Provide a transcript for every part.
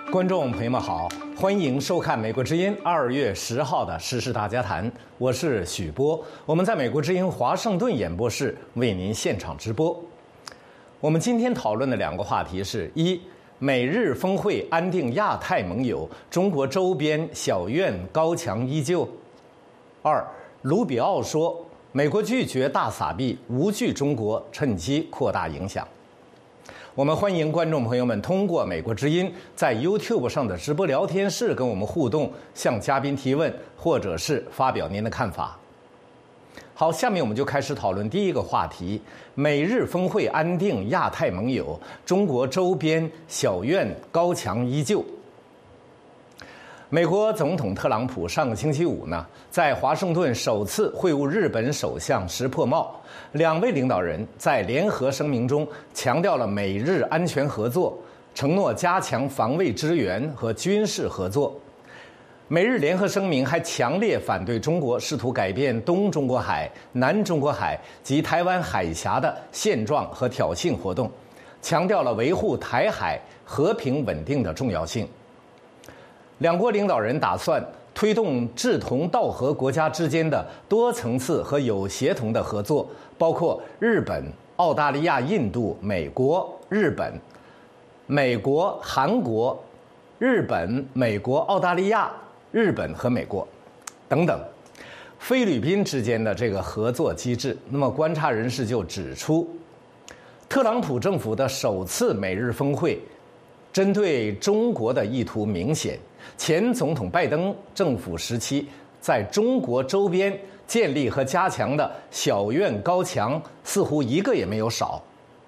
观众朋友们好，欢迎收看美国之音2月10号的时事大家谈，我是许波，我们在美国之音华盛顿演播室为您现场直播。我们今天讨论的两个话题是：一、美日峰会安定亚太盟友，中国周边小院高墙依旧；二、卢比奥说，美国拒绝大撒币，无惧中国趁机扩大影响。我们欢迎观众朋友们通过美国之音在 YouTube 上的直播聊天室跟我们互动，向嘉宾提问，或者是发表您的看法。好，下面我们就开始讨论第一个话题：美日峰会安定亚太盟友，中国周边小院高墙依旧。美国总统特朗普上个星期五呢，在华盛顿首次会晤日本首相石破茂，两位领导人在联合声明中强调了美日安全合作，承诺加强防卫支援和军事合作。美日联合声明还强烈反对中国试图改变东中国海、南中国海及台湾海峡的现状和挑衅活动，强调了维护台海和平稳定的重要性。两国领导人打算推动志同道合国家之间的多层次和有协同的合作，包括日本、澳大利亚、印度、美国、日本、美国、韩国、日本、美国、澳大利亚、日本和美国等等，菲律宾之间的这个合作机制。那么观察人士就指出，特朗普政府的首次美日峰会针对中国的意图明显，前总统拜登政府时期在中国周边建立和加强的小院高墙似乎一个也没有少。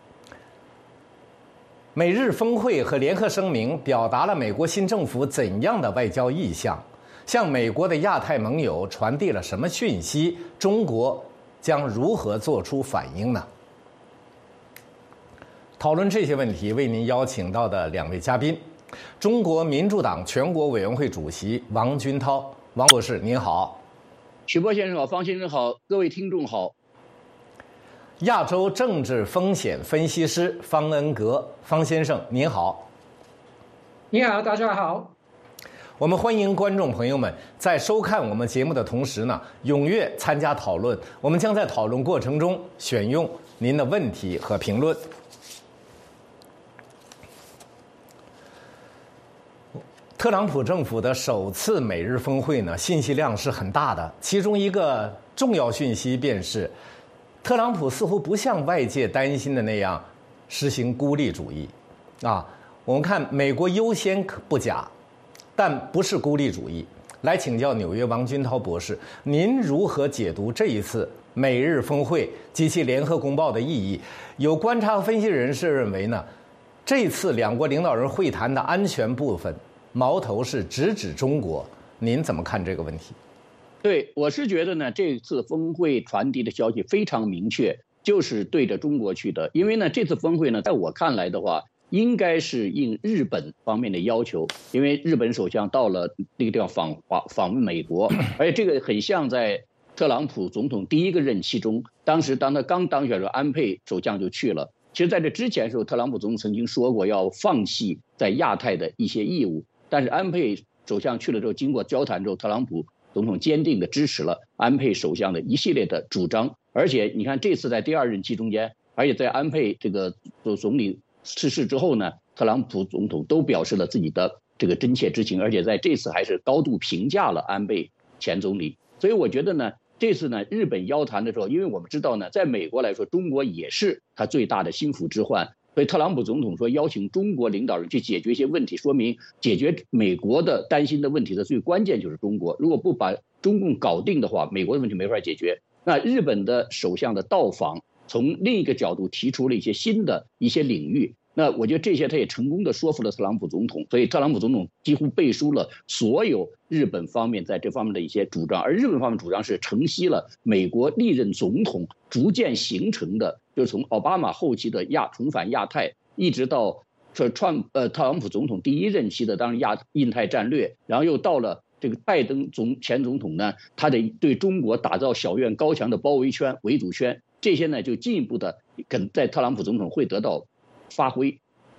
美日峰会和联合声明表达了美国新政府怎样的外交意向，向美国的亚太盟友传递了什么讯息，中国将如何做出反应呢？讨论这些问题，为您邀请到的两位嘉宾，中国民主党全国委员会主席王军涛，王博士您好。 许波先生好，方先生好，各位听众好。 亚洲政治风险分析师方恩格，方先生您好。 你好，大家好。 我们欢迎观众朋友们在收看我们节目的同时呢，踊跃参加讨论。我们将在讨论过程中选用您的问题和评论。特朗普政府的首次美日峰会呢，信息量是很大的。其中一个重要讯息便是，特朗普似乎不像外界担心的那样实行孤立主义。我们看美国优先不假，但不是孤立主义。来请教纽约王军涛博士，您如何解读这一次美日峰会及其联合公报的意义？有观察和分析人士认为呢，这次两国领导人会谈的安全部分矛头是直指中国，您怎么看这个问题？ 对，我是觉得呢，这次峰会传递的消息非常明确，就是对着中国去的。因为呢，这次峰会呢，在我看来的话，应该是应日本方面的要求，因为日本首相到了那个地方访问美国，而且这个很像在特朗普总统第一个任期中，当时当他刚当选的时候，安倍首相就去了。其实在这之前的时候，特朗普总统曾经说过要放弃在亚太的一些义务。但是安倍首相去了之后，经过交谈之后，特朗普总统坚定地支持了安倍首相的一系列的主张。而且你看，这次在第二任期中间，而且在安倍这个总理逝世之后呢，特朗普总统都表示了自己的这个真切之情，而且在这次还是高度评价了安倍前总理。所以我觉得呢，这次呢，日本邀谈的时候，因为我们知道呢，在美国来说，中国也是他最大的心腹之患。所以特朗普总统说邀请中国领导人去解决一些问题，说明解决美国的担心的问题的最关键就是中国。如果不把中共搞定的话，美国的问题没法解决。那日本的首相的到访，从另一个角度提出了一些新的一些领域。那我觉得这些他也成功的说服了特朗普总统，所以特朗普总统几乎背书了所有日本方面在这方面的一些主张，而日本方面主张是承袭了美国历任总统逐渐形成的，就是从奥巴马后期的重返亚太，一直到特朗普总统第一任期的当然印太战略，然后又到了这个拜登前总统呢，他的对中国打造小院高墙的包围圈、围堵圈，这些呢就进一步的在特朗普总统会得到发挥。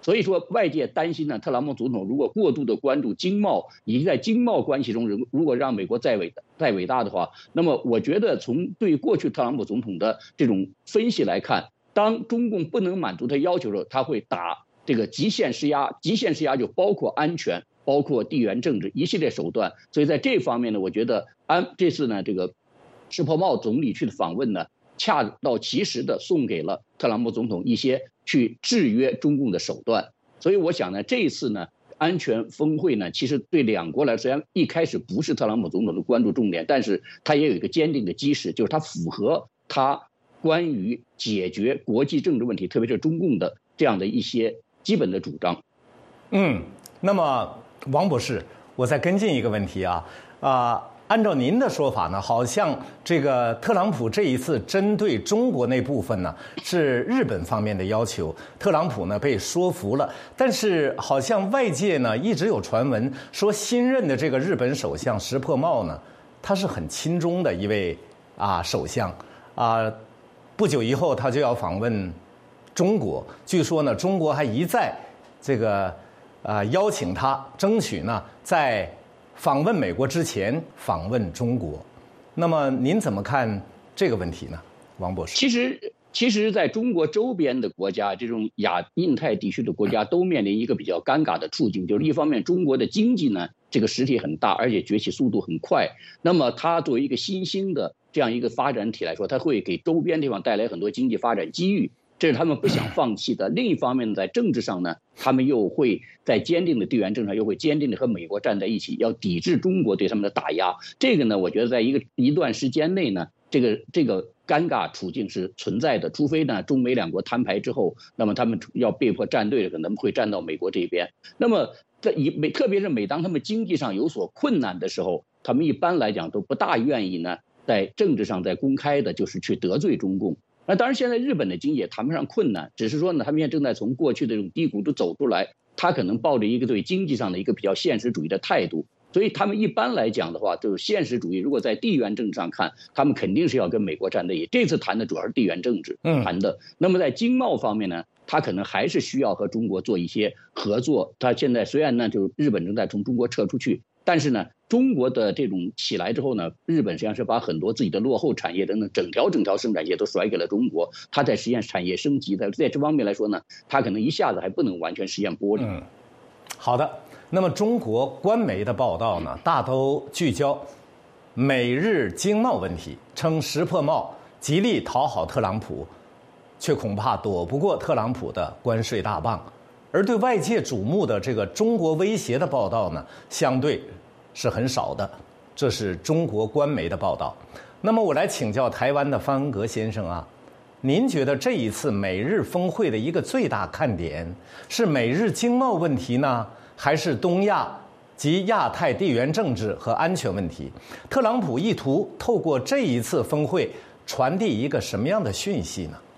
所以说外界担心呢，特朗普总统如果过度的关注经贸，以及在经贸关系中如果让美国再伟大的话，那么我觉得从对过去特朗普总统的这种分析来看，当中共不能满足他要求的时候，他会打这个极限施压，极限施压就包括安全，包括地缘政治一系列手段。所以在这方面呢，我觉得这次呢这个施珀茂总理去的访问呢，恰到其时的送给了特朗普总统一些去制约中共的手段。所以我想呢，这一次呢安全峰会呢，其实对两国来说，虽然一开始不是特朗普总统的关注重点，但是他也有一个坚定的基石，就是他符合他关于解决国际政治问题，特别是中共的这样的一些基本的主张。 那么王博士，我再跟进一个问题按照您的说法呢，好像这个特朗普这一次针对中国那部分呢，是日本方面的要求，特朗普呢被说服了。但是好像外界呢一直有传闻说，新任的这个日本首相石破茂呢，他是很亲中的一位首相不久以后他就要访问中国，据说呢中国还一再这个邀请他，争取呢在访问美国之前访问中国。那么您怎么看这个问题呢，王博士？ 其实在中国周边的国家，这种印太地区的国家都面临一个比较尴尬的处境，就是一方面中国的经济呢这个实体很大，而且崛起速度很快，那么它作为一个新兴的这样一个发展体来说，它会给周边地方带来很多经济发展机遇，这是他们不想放弃的。另一方面，在政治上呢，他们又会在坚定的地缘政治上，又会坚定的和美国站在一起，要抵制中国对他们的打压。这个呢，我觉得在一段时间内呢，这个尴尬处境是存在的。除非呢，中美两国摊牌之后，那么他们要被迫站队，可能会站到美国这边。那么特别是每当他们经济上有所困难的时候，他们一般来讲都不大愿意呢，在政治上在公开的就是去得罪中共。那当然，现在日本的经济也谈不上困难，只是说呢，他们现在正在从过去的这种低谷中走出来，他可能抱着一个对经济上的一个比较现实主义的态度，所以他们一般来讲的话，就是现实主义。如果在地缘政治上看，他们肯定是要跟美国站在一起。这次谈的主要是地缘政治谈的。那么在经贸方面呢，他可能还是需要和中国做一些合作。他现在虽然呢，就是日本正在从中国撤出去，但是呢，中国的这种起来之后呢，日本实际上是把很多自己的落后产业等等整条生产业都甩给了中国。他在实现产业升级，在这方面来说呢，他可能一下子还不能完全实现剥离。 好的。那么中国官媒的报道呢，大都聚焦美日经贸问题，称石破茂极力讨好特朗普，却恐怕躲不过特朗普的关税大棒。而对外界瞩目的这个中国威胁的报道呢，相对是很少的。这是中国官媒的报道。那么我来请教台湾的方恩格先生您觉得这一次美日峰会的一个最大看点是美日经贸问题呢，还是东亚及亚太地缘政治和安全问题？特朗普意图透过这一次峰会传递一个什么样的讯息呢？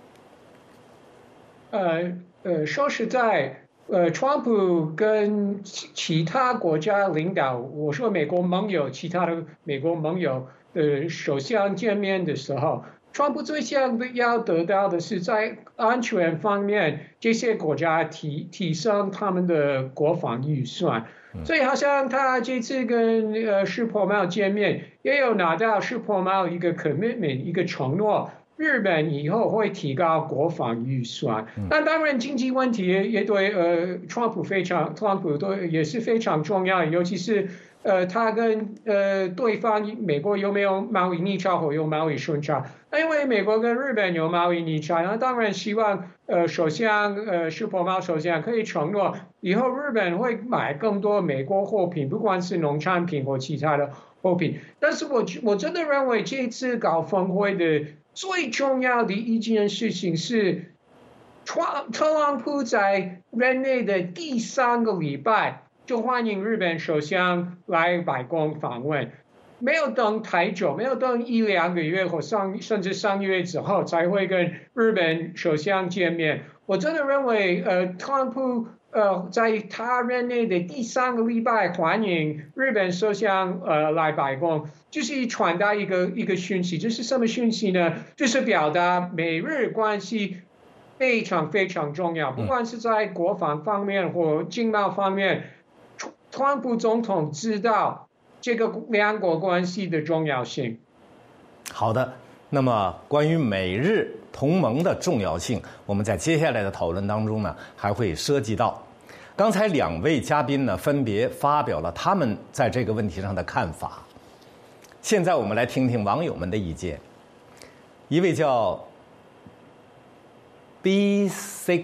说实在，川普跟其他国家领导，我说美国盟友，其他的美国盟友的首相见面的时候，川普最想要得到的是在安全方面，这些国家提升他们的国防预算。所以好像他这次跟石破茂见面，也有拿到石破茂一个 commitment， 一个承诺。日本以后会提高国防预算，那当然经济问题也对川普也是非常重要，尤其是他跟对方美国有没有贸易逆差或有贸易顺差？因为美国跟日本有贸易逆差，那当然希望首相石破茂首相可以承诺以后日本会买更多美国货品，不管是农产品或其他的货品。但是我真的认为这次搞峰会的最重要的一件事情是，特朗普在任内的第3个礼拜就欢迎日本首相来白宫访问，没有等太久，没有等1-2个月或甚至3个月之后才会跟日本首相见面。我真的认为特朗普在他任内的第3个礼拜欢迎日本首相来白宫，就是传达一个讯息，这是什么讯息呢？就是表达美日关系非常非常重要，不管是在国防方面或经贸方面，川普总统知道这个两国关系的重要性。 好的，那么关于美日同盟的重要性，我们在接下来的讨论当中呢，还会涉及到。刚才两位嘉宾呢，分别发表了他们在这个问题上的看法。现在我们来听听网友们的意见。一位叫 BC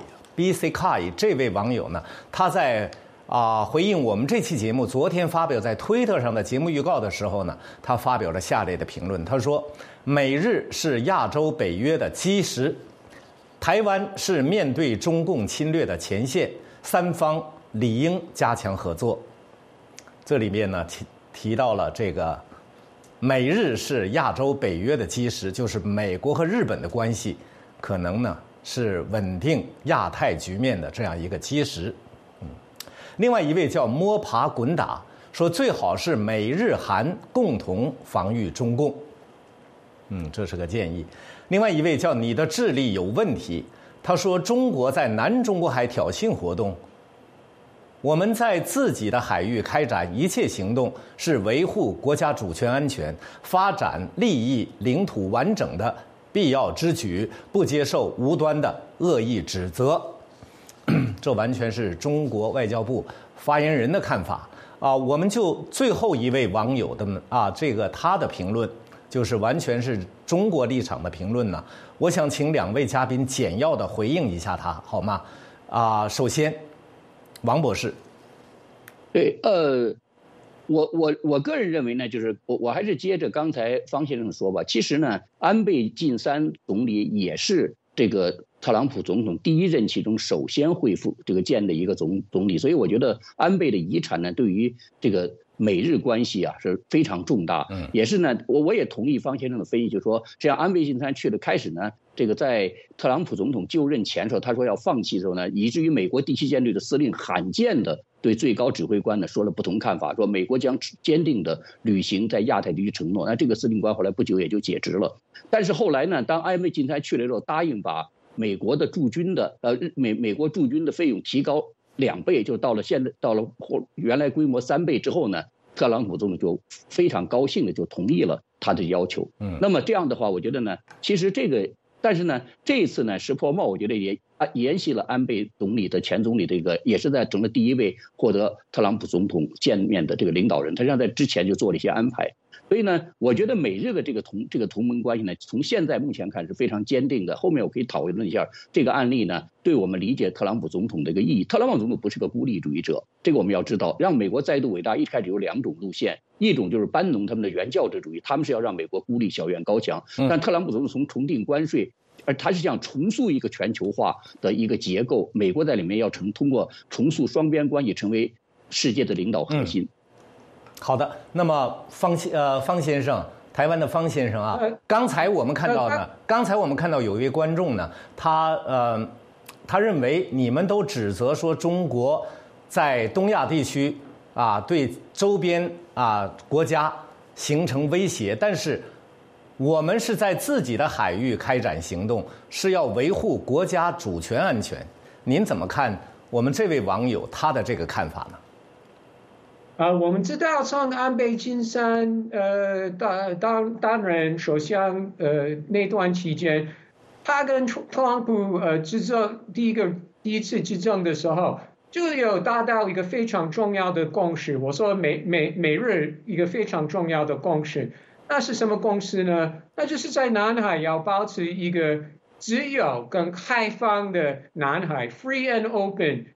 Kai 这位网友呢，他在回应我们这期节目昨天发表在推特上的节目预告的时候呢，他发表了下列的评论。他说：“美日是亚洲北约的基石，台湾是面对中共侵略的前线，三方理应加强合作。”这里面呢提到了这个美日是亚洲北约的基石，就是美国和日本的关系可能呢是稳定亚太局面的这样一个基石。另外一位叫摸爬滚打，说最好是美日韩共同防御中共。这是个建议。另外一位叫你的智力有问题，他说中国在南中国海挑衅活动，我们在自己的海域开展一切行动是维护国家主权安全、发展利益、领土完整的必要之举，不接受无端的恶意指责。这完全是中国外交部发言人的看法我们就最后一位网友的这个他的评论，就是完全是中国立场的评论呢。我想请两位嘉宾简要的回应一下他，好吗？首先，王博士。 对，我个人认为呢，就是我还是接着刚才方先生说吧。其实呢，安倍晋三总理也是这个特朗普总统第一任期中首先恢复这个建的一个总理，所以我觉得安倍的遗产呢，对于这个美日关系是非常重大。也是呢，我也同意方先生的分析，就是说，这样安倍晋三去的开始呢，这个在特朗普总统就任前时候，他说要放弃的时候呢，以至于美国第7舰队的司令罕见的对最高指挥官呢说了不同看法，说美国将坚定的履行在亚太地区承诺。那这个司令官后来不久也就解职了。但是后来呢，当安倍晋三去了之后，答应把美国的驻军的美国驻军的费用提高2倍，就到了原来规模3倍之后呢，特朗普总统就非常高兴的就同意了他的要求。那么这样的话，我觉得呢，其实但是呢，这一次呢，石破茂我觉得也沿袭了安倍前总理这个，也是在整个第一位获得特朗普总统见面的这个领导人，他实际上在之前就做了一些安排。所以呢，我觉得美日的这个同盟关系呢，从现在目前看是非常坚定的。后面我可以讨论一下这个案例呢，对我们理解特朗普总统的一个意义。特朗普总统不是个孤立主义者，这个我们要知道。让美国再度伟大，一开始有2种路线，一种就是班农他们的原教旨主义，他们是要让美国孤立小院高墙。但特朗普总统从重定关税，而他是想重塑一个全球化的一个结构，美国在里面要通过重塑双边关系成为世界的领导核心。 好的，那么方先生，台湾的方先生刚才我们看到有一位观众呢，他认为你们都指责说中国在东亚地区对周边国家形成威胁，但是我们是在自己的海域开展行动，是要维护国家主权安全。您怎么看我们这位网友他的这个看法呢？ 我们知道从安倍晋三担任首相那段期间，他跟特朗普执政第一次执政的时候，就有达到一个非常重要的共识。我说美日一个非常重要的共识，那是什么共识呢？那就是在南海要保持一个自由跟开放的南海 ，free and open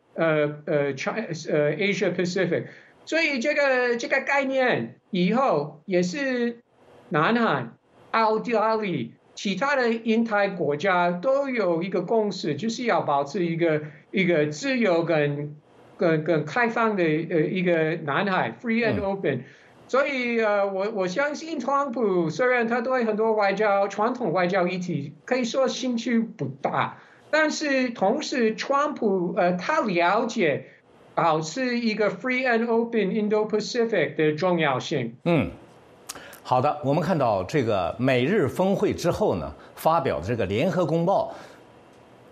Asia Pacific。所以这个概念以后也是南韩、奥地利、其他的印太国家都有一个共识，就是要保持一个自由跟开放的一个南海 free and open。所以我相信特朗普虽然他对很多传统外交议题可以说兴趣不大，但是同时川普他了解保持一个 free and open Indo-Pacific 的重要性。 好的，我们看到这个美日峰会之后呢，发表的这个联合公报，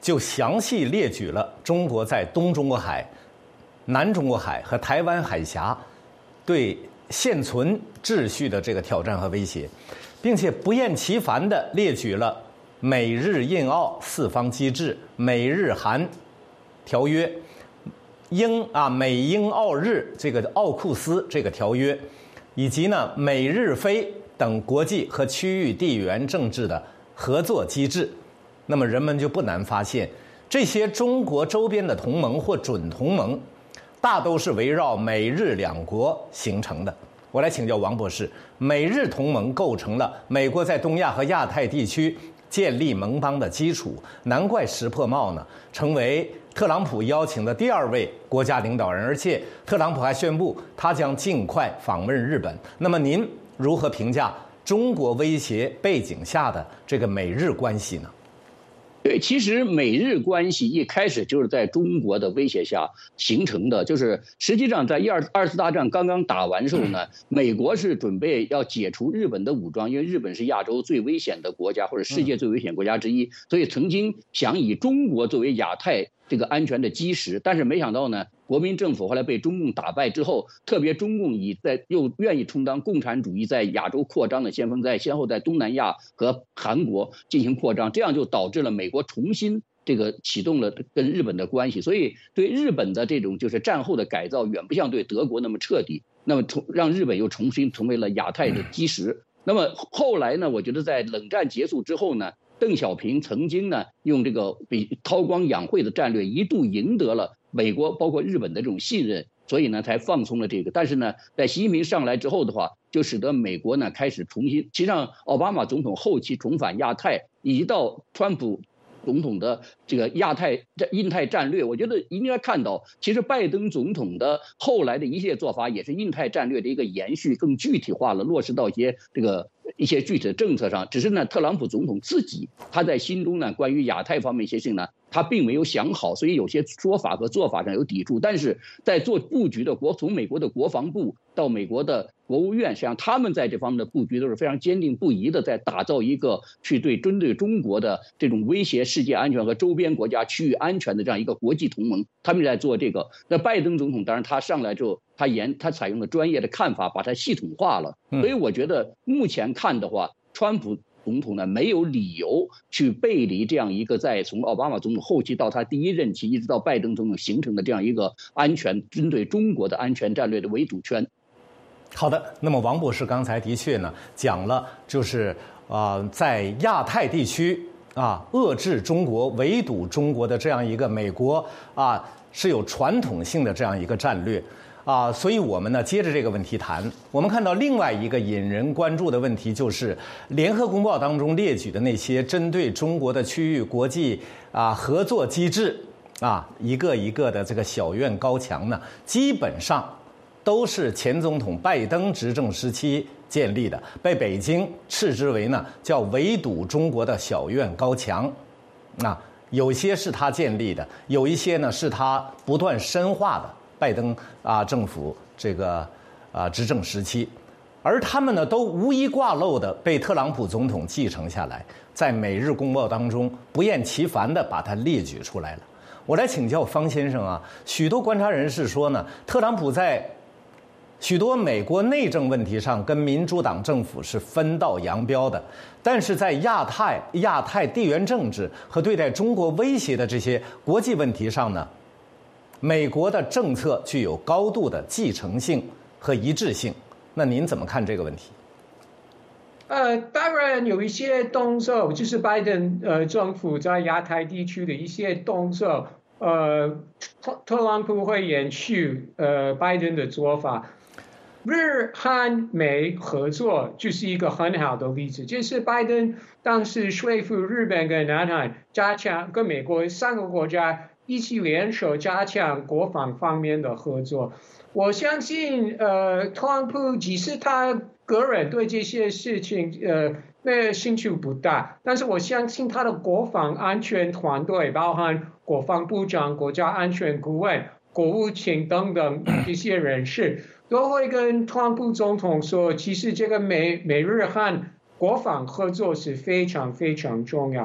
就详细列举了中国在东中国海、南中国海和台湾海峡对现存秩序的这个挑战和威胁，并且不厌其烦地列举了美日印澳四方机制、美日韩条约、美英澳日这个奥库斯这个条约，以及呢美日菲等国际和区域地缘政治的合作机制。那么人们就不难发现，这些中国周边的同盟或准同盟大都是围绕美日两国形成的。我来请教王博士，美日同盟构成了美国在东亚和亚太地区建立盟邦的基础，难怪石破茂呢成为特朗普邀请的第2位国家领导人，而且特朗普还宣布他将尽快访问日本。那么您如何评价中国威胁背景下的这个美日关系呢？ 对，其实美日关系一开始就是在中国的威胁下形成的，就是实际上在二次大战刚刚打完时候呢，美国是准备要解除日本的武装，因为日本是亚洲最危险的国家或者世界最危险国家之一，所以曾经想以中国作为亚太这个安全的基石，但是没想到呢，国民政府后来被中共打败之后，特别中共又愿意充当共产主义在亚洲扩张的先锋，先后在东南亚和韩国进行扩张，这样就导致了美国重新这个启动了跟日本的关系，所以对日本的这种就是战后的改造远不像对德国那么彻底，那么让日本又重新成为了亚太的基石。那么后来呢，我觉得在冷战结束之后呢，邓小平曾经呢用这个比韬光养晦的战略，一度赢得了美国包括日本的这种信任，所以呢才放松了这个。但是呢，在习近平上来之后的话，就使得美国呢开始重新，实际上奥巴马总统后期重返亚太，以及到川普总统的这个印太战略，我觉得应该看到，其实拜登总统的后来的一系列做法也是印太战略的一个延续，更具体化了，落实到一些具体的政策上。只是呢，特朗普总统自己他在心中呢，关于亚太方面一些事情呢，他并没有想好，所以有些说法和做法上有抵触。但是在做布局的从美国的国防部到美国的国务院，实际上他们在这方面的布局都是非常坚定不移的，在打造一个针对中国的这种威胁世界安全和周边国家区域安全的这样一个国际同盟，他们在做这个。那拜登总统当然他上来之后，他采用了专业的看法，把它系统化了。所以我觉得目前看的话，川普总统呢没有理由去背离这样一个从奥巴马总统后期到他第1任期一直到拜登总统形成的这样一个针对中国的安全战略的围堵圈。 好的，那么王博士刚才的确呢讲了，就是在亚太地区遏制中国、围堵中国的这样一个美国是有传统性的这样一个战略所以我们呢接着这个问题谈。我们看到另外一个引人关注的问题，就是联合公报当中列举的那些针对中国的区域国际合作机制一个一个的这个小院高墙呢，基本上都是前总统拜登执政时期建立的，被北京斥之为呢叫围堵中国的小院高墙有些是他建立的，有一些呢是他不断深化的拜登政府这个执政时期，而他们呢都无一挂漏的被特朗普总统继承下来，在美日公报当中不厌其烦的把它列举出来了。我来请教方先生许多观察人士说呢，特朗普在许多美国内政问题上跟民主党政府是分道扬镳的，但是在亚太地缘政治和对待中国威胁的这些国际问题上呢，美国的政策具有高度的继承性和一致性。那您怎么看这个问题？ 当然有一些动作，就是拜登政府在亚太地区的一些动作，特朗普会延续拜登的做法。日韩美合作就是一个很好的例子，就是拜登当时说服日本跟南韩加强跟美国3个国家一起联手加强国防方面的合作。我相信特朗普即使他个人对这些事情兴趣不大，但是我相信他的国防安全团队，包含国防部长、国家安全顾问、国务卿等等这些人士，都会跟特朗普总统说，其实这个美日韩国防合作是非常非常重要。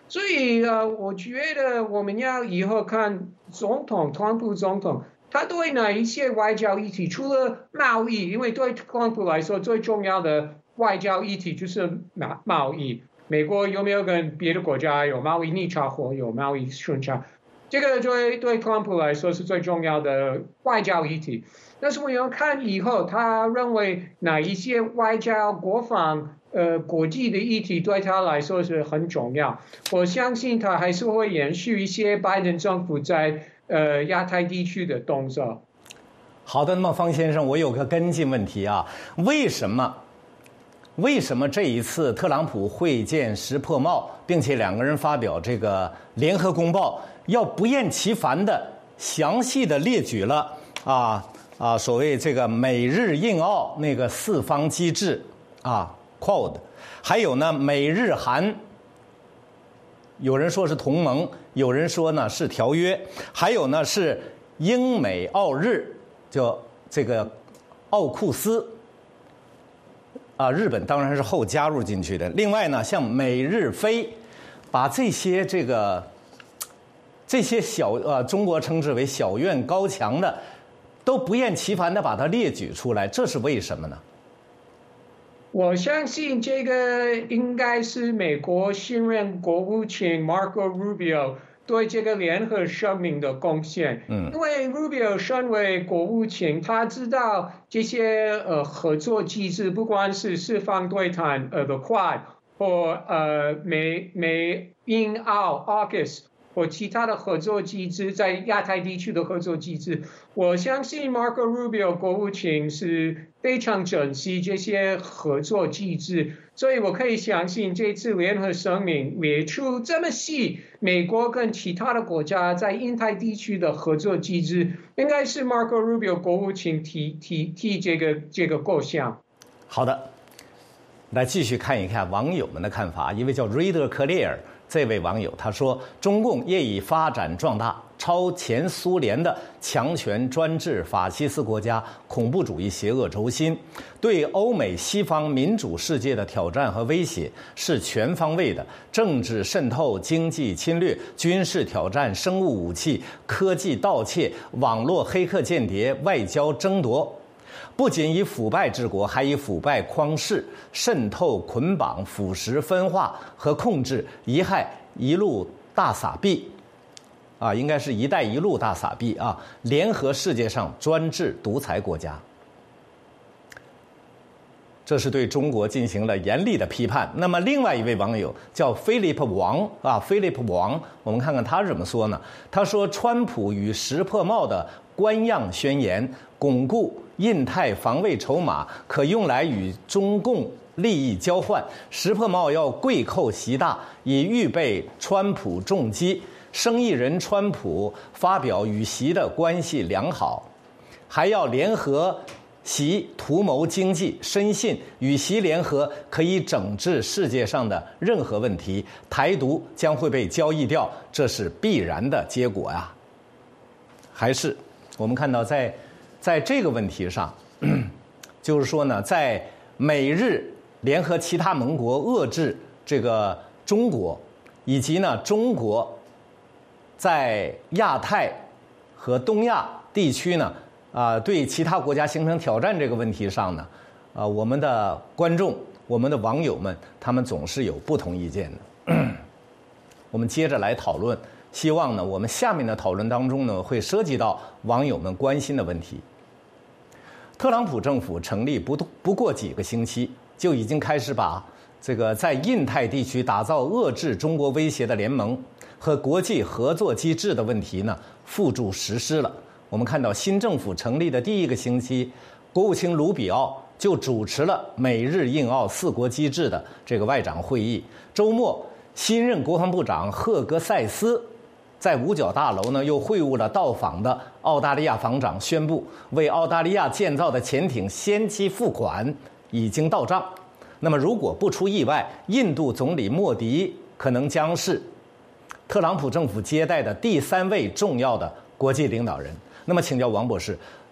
所以我觉得我们要以后看特朗普总统，他对哪一些外交议题，除了贸易，因为对特朗普来说最重要的外交议题就是贸易，美国有没有跟别的国家有贸易逆差或有贸易顺差，这个对特朗普来说是最重要的外交议题。但是我要看以后他认为哪一些外交国防国际的议题对他来说是很重要。我相信他还是会延续一些拜登政府在亚太地区的动作。 好的，那么方先生，我有个跟进问题啊，为什么这一次特朗普会见石破茂，并且两个人发表这个联合公报，要不厌其烦的详细的列举了所谓这个美日印澳那个四方机制Quad， 还有呢美日韩，有人说是同盟，有人说呢是条约，还有呢是英美澳日，就这个奥库斯日本当然是后加入进去的。另外呢，像美日菲，把这些中国称之为小院高墙的，都不厌其烦的把它列举出来，这是为什么呢？ 我相信这个应该是美国新任国务卿 Marco Rubio 对这个联合声明的贡献。因为 Rubio 身为国务卿，他知道这些合作机制，不管是四方对谈的 Quad 或美英澳 AUKUS 或其他的合作机制，在亚太地区的合作机制，我相信 Marco Rubio 国务卿是非常珍惜这些合作机制，所以我可以相信这次联合声明列出这么细美国跟其他的国家在印太地区的合作机制，应该是 Marco Rubio 国务卿提这个构想。 好的，来继续看一看网友们的看法。一位叫 Reader Clear这位网友他说，中共业已发展壮大，超前苏联的强权专制法西斯国家恐怖主义邪恶轴心，对欧美西方民主世界的挑战和威胁是全方位的，政治渗透、经济侵略、军事挑战、生物武器、科技盗窃、网络黑客间谍、外交争夺，不仅以腐败治国，还以腐败匡势，渗透、捆绑、腐蚀、分化和控制，贻害一路大撒币，应该是一带一路大撒币联合世界上专制独裁国家。这是对中国进行了严厉的批判。那么另外一位网友叫菲利普王，我们看看他是怎么说呢？他说，川普与石破茂的官样宣言巩固印太防卫筹码，可用来与中共利益交换。石破茂要跪叩习大，以预备川普重击。生意人川普发表与习的关系良好，还要联合习图谋经济，深信与习联合可以整治世界上的任何问题，台独将会被交易掉，这是必然的结果呀。还是我们看到在这个问题上，就是说呢，在美日联合其他盟国遏制这个中国，以及呢中国在亚太和东亚地区呢对其他国家形成挑战这个问题上呢，我们的观众、我们的网友们，他们总是有不同意见的。我们接着来讨论，希望呢我们下面的讨论当中呢会涉及到网友们关心的问题。特朗普政府成立不过几个星期，就已经开始把这个在印太地区打造遏制中国威胁的联盟和国际合作机制的问题呢付诸实施了。我们看到新政府成立的第一个星期，国务卿卢比奥就主持了美日印澳四国机制的这个外长会议。周末，新任国防部长赫格塞斯在五角大楼呢又会晤了到访的澳大利亚防长，宣布为澳大利亚建造的潜艇先期付款已经到账。那么如果不出意外，印度总理莫迪可能将是特朗普政府接待的第3位重要的国际领导人。那么请教王博士，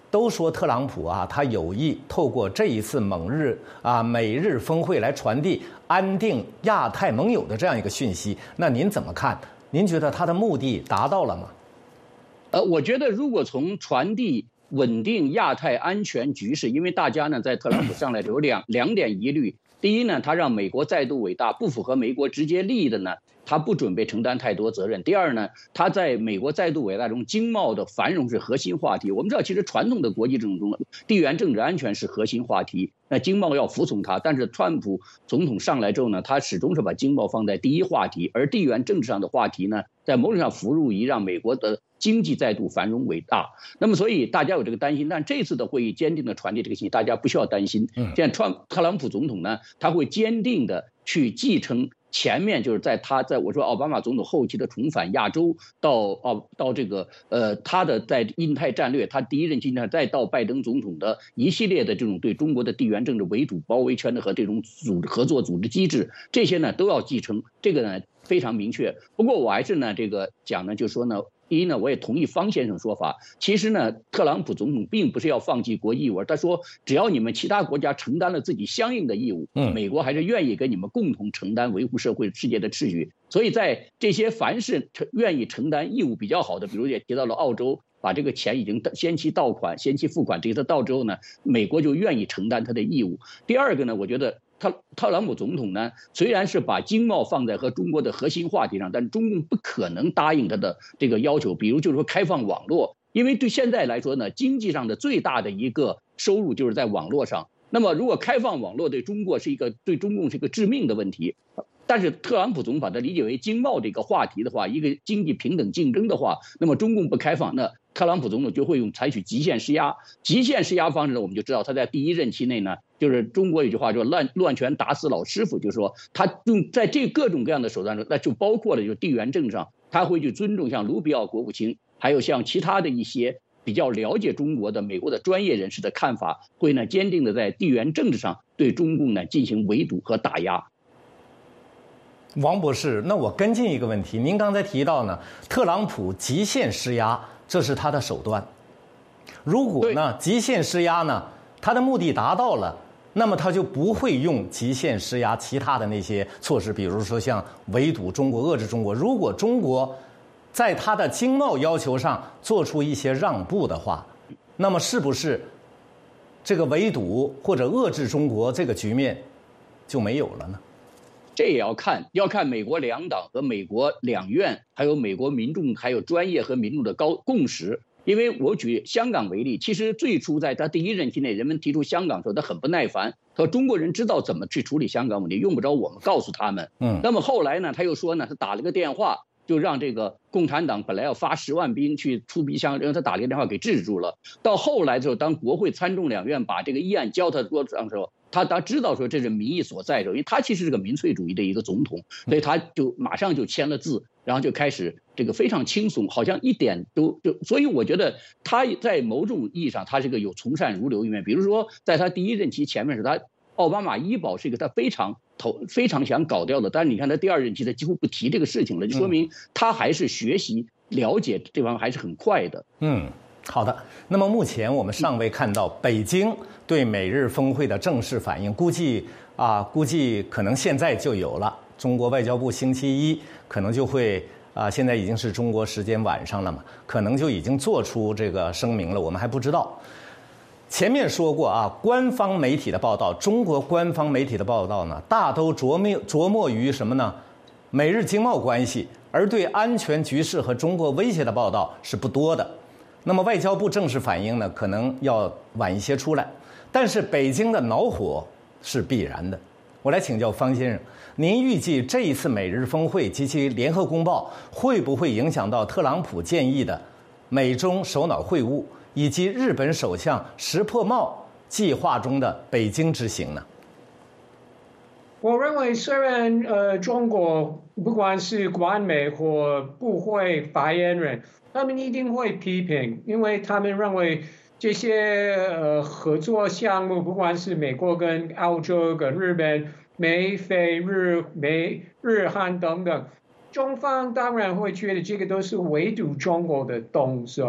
都说特朗普啊，他有意透过这一次美日峰会来传递安定亚太盟友的这样一个讯息。那您怎么看？您觉得他的目的达到了吗？ 我觉得如果从传递稳定亚太安全局势，因为大家呢在特朗普上来有两点疑虑。第一呢，他让美国再度伟大，不符合美国直接利益的呢，他不准备承担太多责任。第二呢，他在美国再度伟大中，经贸的繁荣是核心话题。我们知道，其实传统的国际政治中，地缘政治安全是核心话题，那经贸要服从他。但是川普总统上来之后呢，他始终是把经贸放在第一话题，而地缘政治上的话题呢，在某种上服务于让美国的经济再度繁荣伟大。那么所以大家有这个担心，但这次的会议坚定的传递这个信息，大家不需要担心。现在特朗普总统呢，他会坚定的去继承前面就是在我说奥巴马总统后期的重返亚洲，到这个他的在印太战略，他第一任期呢，再到拜登总统的一系列的这种对中国的地缘政治围堵包围圈的和这种合作组织机制，这些呢都要继承，这个呢非常明确。不过我还是呢这个讲呢，就是说呢。第一呢，我也同意方先生说法。其实呢，特朗普总统并不是要放弃国际义务，他说只要你们其他国家承担了自己相应的义务，美国还是愿意跟你们共同承担维护世界的秩序。所以在这些凡是愿意承担义务比较好的，比如也提到了澳洲，把这个钱已经先期到款、先期付款，这些到之后呢，美国就愿意承担他的义务。第二个呢，我觉得。特朗普总统呢，虽然是把经贸放在和中国的核心话题上，但是中共不可能答应他的这个要求。比如就是说开放网络，因为对现在来说呢，经济上的最大的一个收入就是在网络上。那么如果开放网络对中共是一个致命的问题。但是特朗普总把它理解为经贸这个话题的话，一个经济平等竞争的话，那么中共不开放，那特朗普总统就会采取极限施压。极限施压方式呢，我们就知道他在第一任期内呢，就是中国有句话叫乱拳打死老师傅，就是说他用在这各种各样的手段中，那就包括了就是地缘政治上，他会去尊重像卢比奥国务卿，还有像其他的一些比较了解中国的美国的专业人士的看法，会呢坚定的在地缘政治上对中共呢进行围堵和打压。 王博士，那我跟进一个问题，您刚才提到呢，特朗普极限施压，这是他的手段。如果呢极限施压呢，他的目的达到了，那么他就不会用极限施压其他的那些措施，比如说像围堵中国、遏制中国。如果中国在他的经贸要求上做出一些让步的话，那么是不是这个围堵或者遏制中国这个局面就没有了呢？ 这也要看美国两党和美国两院，还有美国民众，还有专业和民众的共识。因为我举香港为例，其实最初在他第一任期内，人们提出香港的时候，他很不耐烦，他说中国人知道怎么去处理香港问题，用不着我们告诉他们。那么后来呢，他又说呢，他打了个电话，就让这个共产党本来要发10万兵去出逼香港，让他打了个电话给制止住了。到后来的时候，当国会参众两院把这个议案交他桌子上的时候，他知道说这是民意所在的，因为他其实是个民粹主义的一个总统，所以他就马上就签了字，然后就开始这个非常轻松，好像一点都所以我觉得他在某种意义上他是个有从善如流一面。比如说在他第一任期前面是他奥巴马医保是一个他非常想搞掉的，但是你看他第二任期他几乎不提这个事情了，就说明他还是学习了解这方面还是很快的。 好的，那么目前我们尚未看到北京对美日峰会的正式反应，估计可能现在就有了。中国外交部星期一可能就会现在已经是中国时间晚上了嘛，可能就已经做出这个声明了，我们还不知道。前面说过官方媒体的报道，中国官方媒体的报道呢，大都琢磨于什么呢？美日经贸关系，而对安全局势和中国威胁的报道是不多的。那么外交部正式反应呢，可能要晚一些出来，但是北京的恼火是必然的。我来请教方先生，您预计这一次美日峰会及其联合公报会不会影响到特朗普建议的美中首脑会晤，以及日本首相石破茂计划中的北京之行呢？ 我认为，虽然中国不管是官媒或部会发言人，他们一定会批评，因为他们认为这些合作项目，不管是美国跟澳洲跟日本、美菲日韩等等，中方当然会觉得这个都是围堵中国的动作。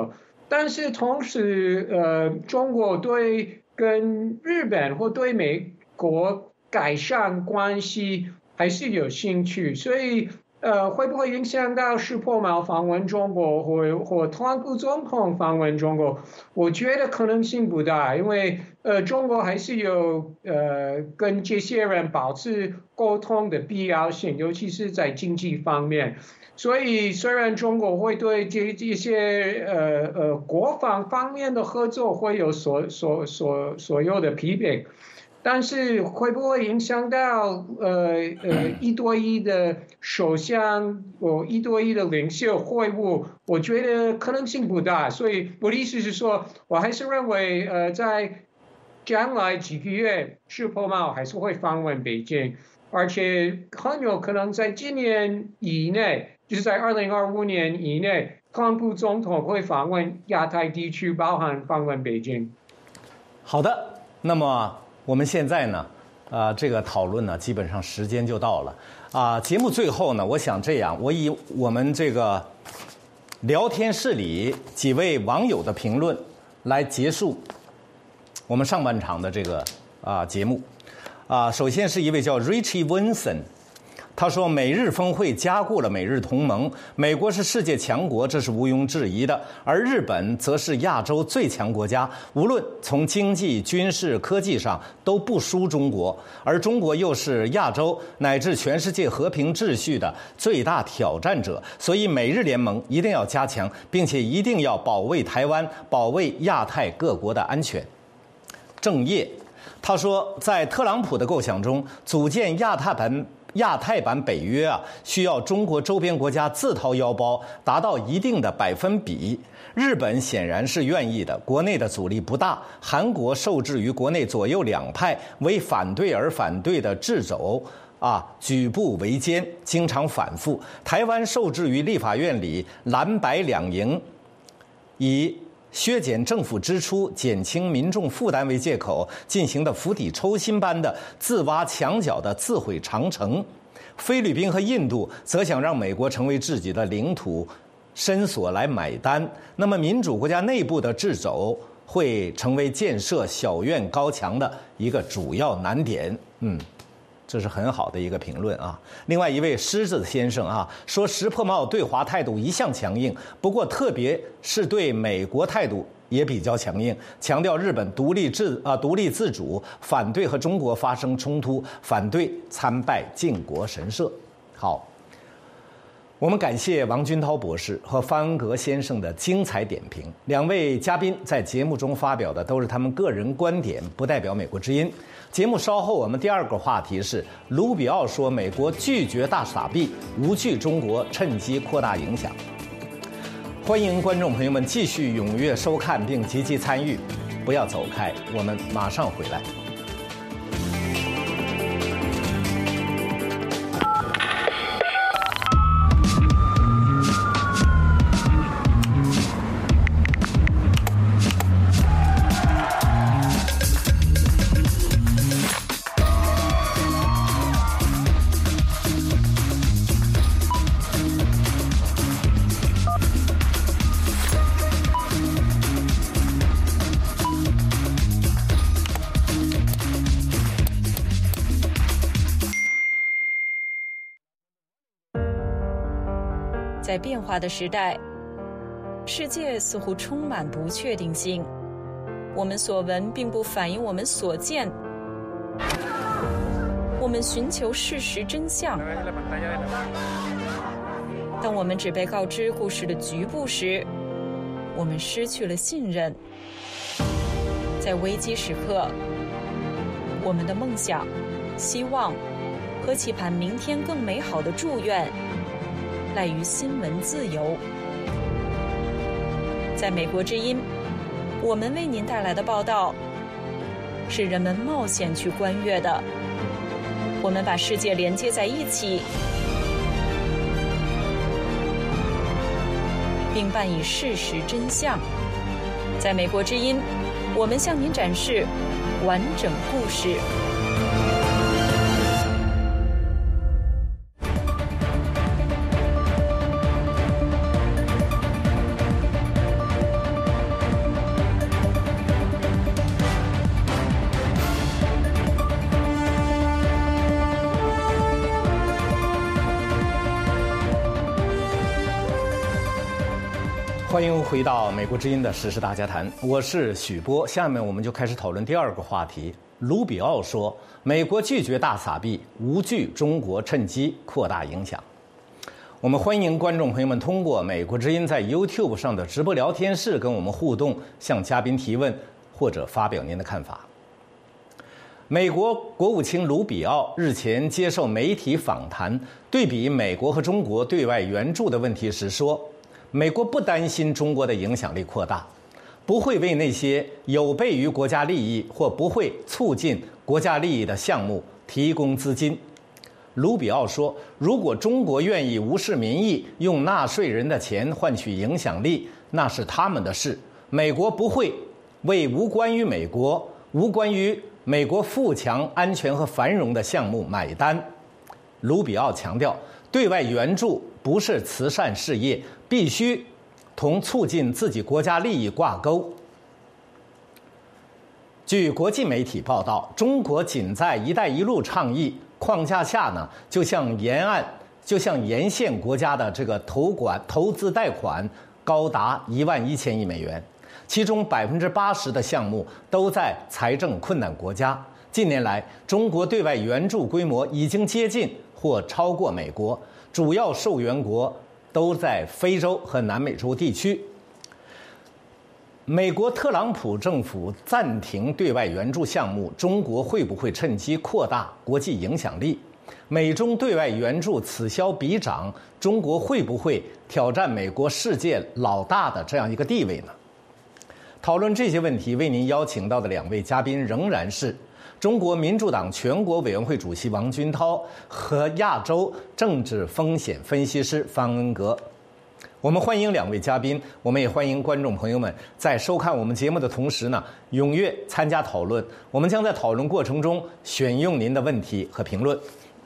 但是同时中国对跟日本或对美国改善关系还是有兴趣，所以会不会影响到施破茂访问中国或特朗普总统访问中国？我觉得可能性不大，因为中国还是有跟这些人保持沟通的必要性，尤其是在经济方面。所以虽然中国会对这些国防方面的合作会有所有的批评。但是会不会影响到一对一的首相或一对一的领袖会晤？我觉得可能性不大。所以我的意思是说，我还是认为在将来几个月，施破茂还是会访问北京，而且很有可能在今年以内，就是在2025年以内，特朗普总统会访问亚太地区，包含访问北京。 好的，那么我们现在呢，这个讨论呢，基本上时间就到了节目最后呢，我想这样，我以我们这个聊天室里几位网友的评论来结束我们上半场的这个节目首先是一位叫 Richie Wilson。他说，美日峰会加固了美日同盟，美国是世界强国，这是毋庸置疑的，而日本则是亚洲最强国家，无论从经济、军事、科技上都不输中国，而中国又是亚洲乃至全世界和平秩序的最大挑战者，所以美日联盟一定要加强，并且一定要保卫台湾，保卫亚太各国的安全。郑业他说，在特朗普的构想中，组建亚太版北约需要中国周边国家自掏腰包，达到一定的百分比。日本显然是愿意的，国内的阻力不大。韩国受制于国内左右两派为反对而反对的掣肘举步维艰，经常反复。台湾受制于立法院里蓝白两营以削减政府支出、减轻民众负担为借口进行的釜底抽薪般的自挖墙脚的自毁长城。菲律宾和印度则想让美国成为自己的领土伸索来买单。那么民主国家内部的掣肘会成为建设小院高墙的一个主要难点。这是很好的一个评论另外一位狮子先生说，施破茂对华态度一向强硬，不过特别是对美国态度也比较强硬，强调日本独立自主，反对和中国发生冲突，反对参拜靖国神社。好，我们感谢王军涛博士和方恩格先生的精彩点评。两位嘉宾在节目中发表的都是他们个人观点，不代表美国之音。节目稍后我们第二个话题是卢比奥说美国拒绝大撒币，无惧中国趁机扩大影响。欢迎观众朋友们继续踊跃收看并积极参与，不要走开，我们马上回来。 在变化的时代，世界似乎充满不确定性。我们所闻并不反映我们所见。我们寻求事实真相。当我们只被告知故事的局部时，我们失去了信任。在危机时刻，我们的梦想、希望和期盼明天更美好的祝愿赖于新闻自由。在美国之音，我们为您带来的报道是人们冒险去观阅的。我们把世界连接在一起，并伴以事实真相。在美国之音，我们向您展示完整故事。 欢迎回到美国之音的时事大家谈，我是许波。下面我们就开始讨论第二个话题。卢比奥说，美国拒绝大撒币，无惧中国趁机扩大影响。我们欢迎观众朋友们通过美国之音在 YouTube 上的直播聊天室跟我们互动，向嘉宾提问或者发表您的看法。美国国务卿卢比奥日前接受媒体访谈，对比美国和中国对外援助的问题时说，美国不担心中国的影响力扩大，不会为那些有悖于国家利益或不会促进国家利益的项目提供资金。卢比奥说，如果中国愿意无视民意，用纳税人的钱换取影响力，那是他们的事，美国不会为无关于美国、无关于美国富强、安全和繁荣的项目买单。卢比奥强调，对外援助不是慈善事业，必须同促进自己国家利益挂钩。据国际媒体报道，中国仅在“一带一路”倡议框架下呢，就向沿线国家的这个投资贷款高达11000亿美元，其中80%的项目都在财政困难国家。近年来，中国对外援助规模已经接近或超过美国，主要受援国都在非洲和南美洲地区。美国特朗普政府暂停对外援助项目，中国会不会趁机扩大国际影响力？美中对外援助此消彼长，中国会不会挑战美国世界老大的这样一个地位呢？讨论这些问题，为您邀请到的两位嘉宾仍然是中国民主党全国委员会主席王军涛和亚洲政治风险分析师方恩格。我们欢迎两位嘉宾，我们也欢迎观众朋友们在收看我们节目的同时呢，踊跃参加讨论。我们将在讨论过程中选用您的问题和评论。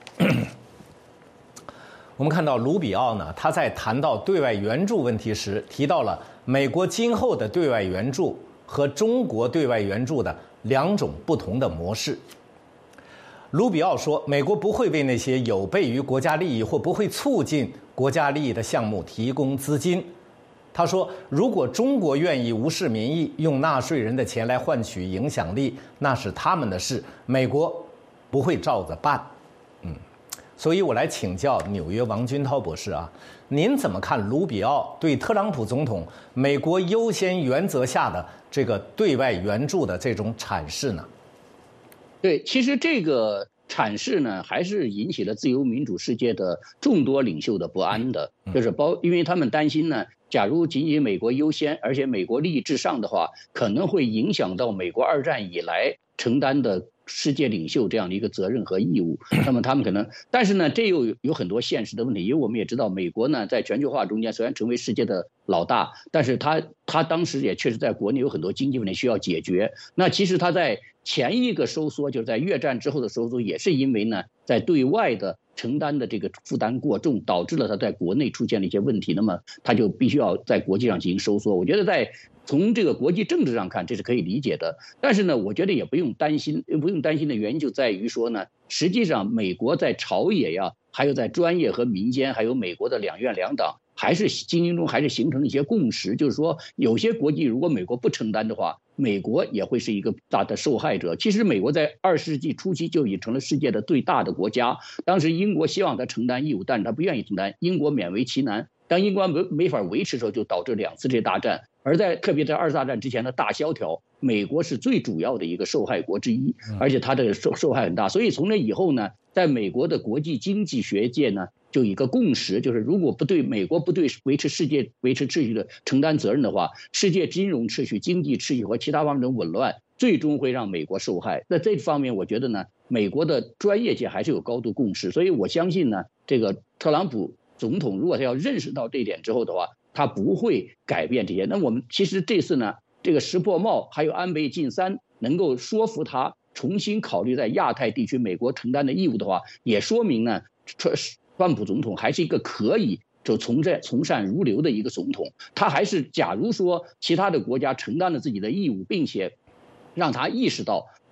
我们看到卢比奥呢，他在谈到对外援助问题时，提到了美国今后的对外援助和中国对外援助的两种不同的模式。卢比奥说，美国不会为那些有悖于国家利益或不会促进国家利益的项目提供资金。他说，如果中国愿意无视民意，用纳税人的钱来换取影响力，那是他们的事，美国不会照着办。所以我来请教纽约王军涛博士啊，您怎么看卢比奥对特朗普总统美国优先原则下的这个对外援助的这种阐释呢？ 对，其实这个阐释呢，还是引起了自由民主世界的众多领袖的不安的，就是因为他们担心呢，假如仅仅美国优先，而且美国利益至上的话，可能会影响到美国二战以来承担的世界领袖这样的一个责任和义务。那么他们可能，但是呢，这又有很多现实的问题，因为我们也知道，美国呢在全球化中间虽然成为世界的老大，但是他当时也确实在国内有很多经济问题需要解决。那其实他在前一个收缩，就是在越战之后的收缩，也是因为呢，在对外的承担的这个负担过重，导致了他在国内出现了一些问题。那么他就必须要在国际上进行收缩。我觉得从这个国际政治上看，这是可以理解的。但是呢，我觉得也不用担心的原因就在于说呢，实际上美国在朝野呀，还有在专业和民间，还有美国的两院两党，还是精英中还是形成了一些共识，就是说有些国际如果美国不承担的话，美国也会是一个大的受害者。其实美国在20世纪初期就已经成了世界的最大的国家，当时英国希望他承担义务，但是他不愿意承担，英国勉为其难。当英国没法维持的时候，就导致2次这大战。而特别在2次大战之前的大萧条，美国是最主要的一个受害国之一，而且它的受害很大。所以从那以后呢，在美国的国际经济学界呢，就有一个共识，就是如果美国不对维持秩序的承担责任的话，世界金融秩序、经济秩序和其他方面的紊乱，最终会让美国受害。在这方面，我觉得呢，美国的专业界还是有高度共识。所以我相信呢，这个特朗普总统如果他要认识到这一点之后的话，他不会改变这些。那我们其实这次呢，这个石破茂还有安倍晋三能够说服他重新考虑在亚太地区美国承担的义务的话，也说明呢，川普总统还是一个可以就从善如流的一个总统。他还是假如说其他的国家承担了自己的义务，并且让他意识到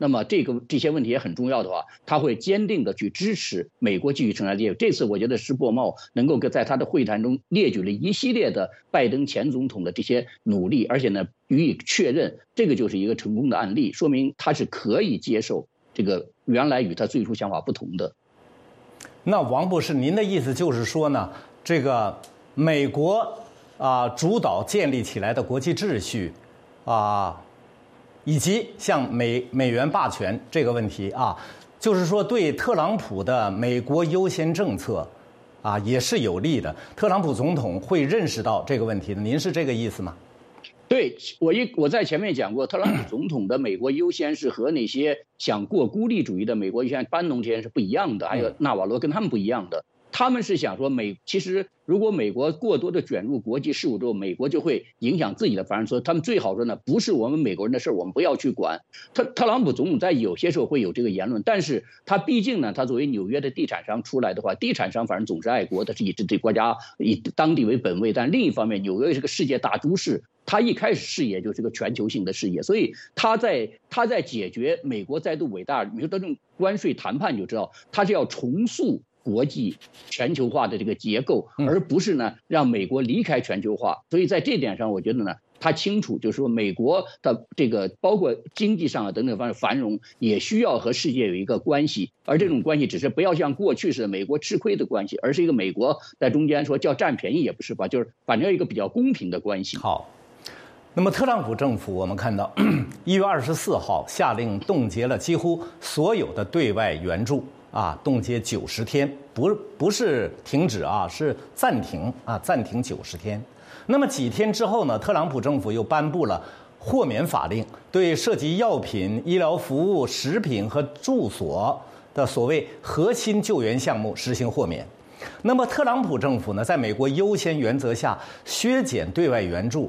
那么这些问题也很重要的话，他会坚定的去支持美国继续承担这些。这次我觉得施柏茂能够在他的会谈中列举了一系列的拜登前总统的这些努力，而且呢予以确认，这个就是一个成功的案例，说明他是可以接受这个原来与他最初想法不同的。 那王博士，您的意思就是说呢，这个美国主导建立起来的国际秩序以及像美元霸权这个问题就是说对特朗普的美国优先政策也是有利的。特朗普总统会认识到这个问题的，您是这个意思吗？ 对，我在前面讲过，特朗普总统的美国优先是和那些想过孤立主义的美国优先班农这些人是不一样的，还有纳瓦罗跟他们不一样的。他们是想说其实如果美国过多的卷入国际事务之后，美国就会影响自己的发展，所以他们最好说呢，不是我们美国人的事，我们不要去管。特朗普总统在有些时候会有这个言论，但是他毕竟呢，他作为纽约的地产商出来的话，地产商反正总是爱国的，是以这国家以当地为本位。但另一方面，纽约是个世界大都市，他一开始视野就是个全球性的视野，所以他在解决美国再度伟大，你说这种关税谈判，你就知道他是要重塑国际全球化的这个结构，而不是呢让美国离开全球化。所以在这点上，我觉得呢，他清楚就是说，美国的这个包括经济上等等方面繁荣，也需要和世界有一个关系，而这种关系只是不要像过去是美国吃亏的关系，而是一个美国在中间说叫占便宜也不是吧，就是反正一个比较公平的关系。 好。那么特朗普政府我们看到1月24号下令冻结了几乎所有的对外援助冻结90天，不是停止是暂停暂停90天。那么几天之后呢，特朗普政府又颁布了豁免法令，对涉及药品、医疗服务、食品和住所的所谓核心救援项目实行豁免。那么特朗普政府呢，在美国优先原则下削减对外援助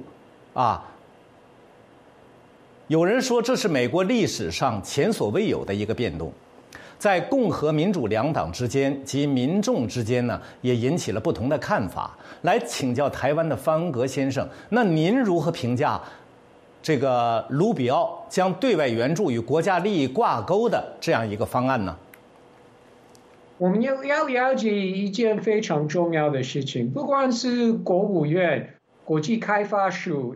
有人说这是美国历史上前所未有的一个变动，在共和民主两党之间及民众之间呢，也引起了不同的看法。来请教台湾的方恩格先生，那您如何评价这个卢比奥将对外援助与国家利益挂钩的这样一个方案呢？ 我们要了解一件非常重要的事情，不管是国务院、国际开发署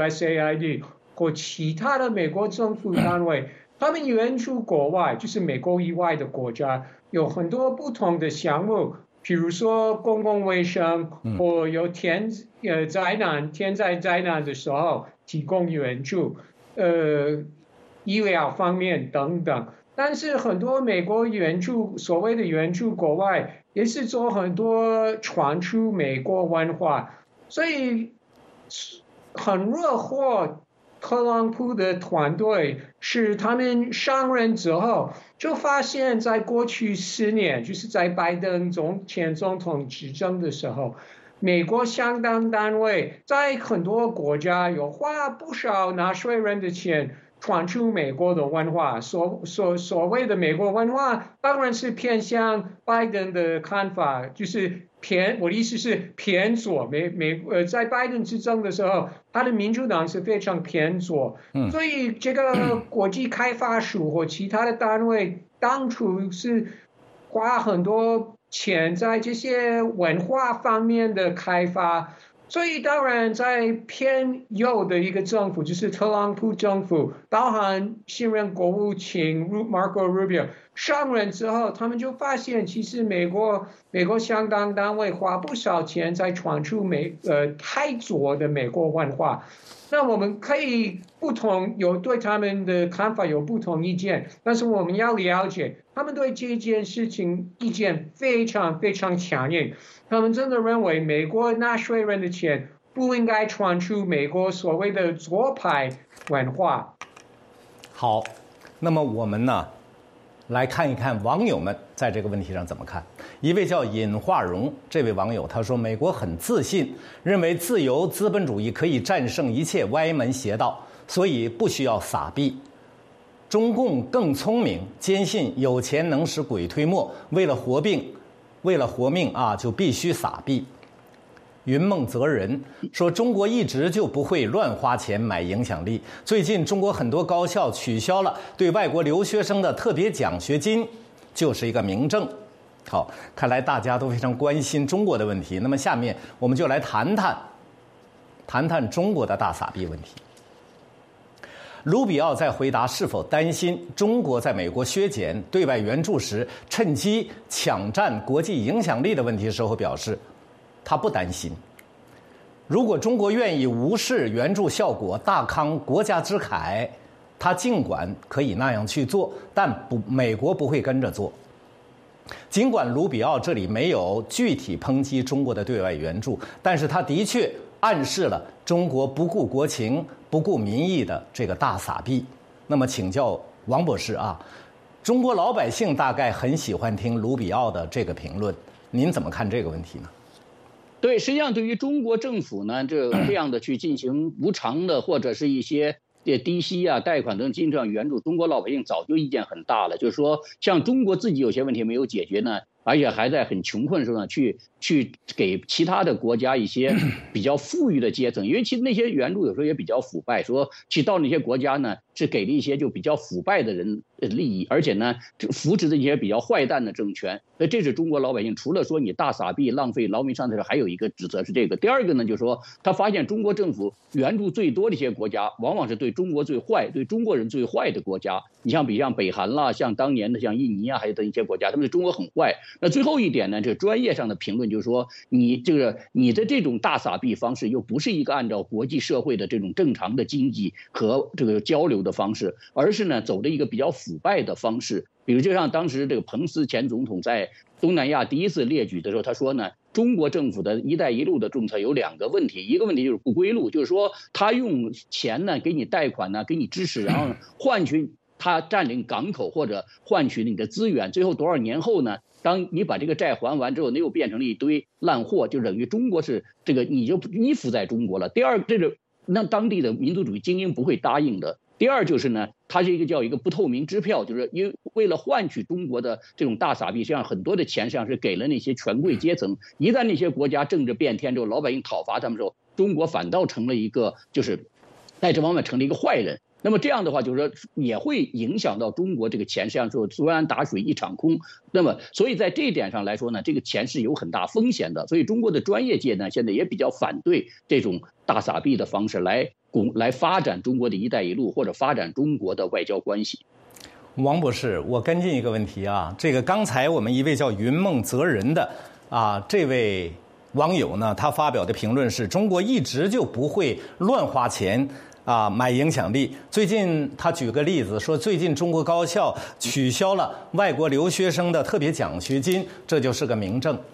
USAID 或其他的美国政府单位，他们援助国外，就是美国以外的国家，有很多不同的项目，比如说公共卫生，或有天灾灾难的时候提供援助，医疗方面等等。但是很多美国所谓的援助国外，也是做很多传出美国文化，所以很热火。特朗普的团队是他们上任之后就发现，在过去10年，就是在拜登前总统执政的时候，美国相当单位在很多国家有花不少纳税人的钱传出美国的文化。所谓的美国文化，当然是偏向拜登的看法，就是我的意思是偏左。在拜登执政的时候，他的民主党是非常偏左，所以这个国际开发署或其他的单位当初是花很多钱在这些文化方面的开发。所以当然在偏右的一个政府，就是特朗普政府，包含新任国务卿 Marco Rubio 上任之后，他们就发现其实美国相当单位花不少钱在传出太左的美国文化。那我们可以对他们的看法有不同意见，但是我们要了解，他们对这件事情意见非常非常强硬。他们真的认为美国纳税人的钱不应该传出美国所谓的左派文化。 好，那么我们呢，来看一看网友们在这个问题上怎么看。一位叫尹化荣这位网友他说，美国很自信，认为自由资本主义可以战胜一切歪门邪道，所以不需要撒币。中共更聪明，坚信有钱能使鬼推磨，为了活命就必须撒币。 云梦泽人说，中国一直就不会乱花钱买影响力。最近中国很多高校取消了对外国留学生的特别奖学金，就是一个明证。好，看来大家都非常关心中国的问题。那么下面我们就来谈谈中国的大撒币问题。卢比奥在回答是否担心中国在美国削减对外援助时趁机抢占国际影响力的问题时候表示，他不担心。如果中国愿意无视援助效果大慷国家之慨，他尽管可以那样去做，但美国不会跟着做。尽管卢比奥这里没有具体抨击中国的对外援助，但是他的确暗示了中国不顾国情、不顾民意的这个大撒币。那么请教王博士啊，中国老百姓大概很喜欢听卢比奥的这个评论，您怎么看这个问题呢？ 对，实际上对于中国政府呢，这样的去进行无偿的或者是一些低息啊、贷款等经济上援助，中国老百姓早就意见很大了。就是说，像中国自己有些问题没有解决呢，而且还在很穷困的时候呢，去给其他的国家一些比较富裕的阶层，因为其实那些援助有时候也比较腐败，说去到那些国家呢，是给了一些就比较腐败的人利益，而且呢，扶持的一些比较坏蛋的政权。所以这是中国老百姓除了说你大撒币浪费劳民伤财的，还有一个指责是这个。第二个呢，就是说他发现中国政府援助最多的一些国家，往往是对中国最坏、对中国人最坏的国家。你像北韩啦，像当年的像印尼啊，还有的一些国家，他们对中国很坏。那最后一点呢，这专业上的评论就是说，你的这种大撒币方式又不是一个按照国际社会的这种正常的经济和这个交流的方式，而是呢走的一个比较腐败的方式。比如就像当时这个彭斯前总统在东南亚第一次列举的时候，他说呢，中国政府的一带一路的政策有两个问题，一个问题就是不归路，就是说他用钱呢给你贷款呢，给你支持，然后换取他占领港口或者换取你的资源，最后多少年后呢，当你把这个债还完之后，那又变成了一堆烂货，就等于中国是这个你就依附在中国了。第二，这个那当地的民族主义精英不会答应的。第二就是呢，它是一个不透明支票，就是因为为了换取中国的这种大撒币，实际上很多的钱实际上是给了那些权贵阶层。一旦那些国家政治变天之后，老百姓讨伐他们之后，中国反倒成了一个就是在这方面成了一个坏人。那么这样的话，就是说也会影响到中国这个钱，实际上说突然打水一场空。那么，所以在这一点上来说呢，这个钱是有很大风险的。所以中国的专业界呢，现在也比较反对这种大撒币的方式来发展中国的一带一路或者发展中国的外交关系。 王博士，我跟进一个问题啊，这个刚才我们一位叫云梦泽人的这位网友呢，他发表的评论是中国一直就不会乱花钱买影响力。最近他举个例子说，最近中国高校取消了外国留学生的特别奖学金，这就是个明证。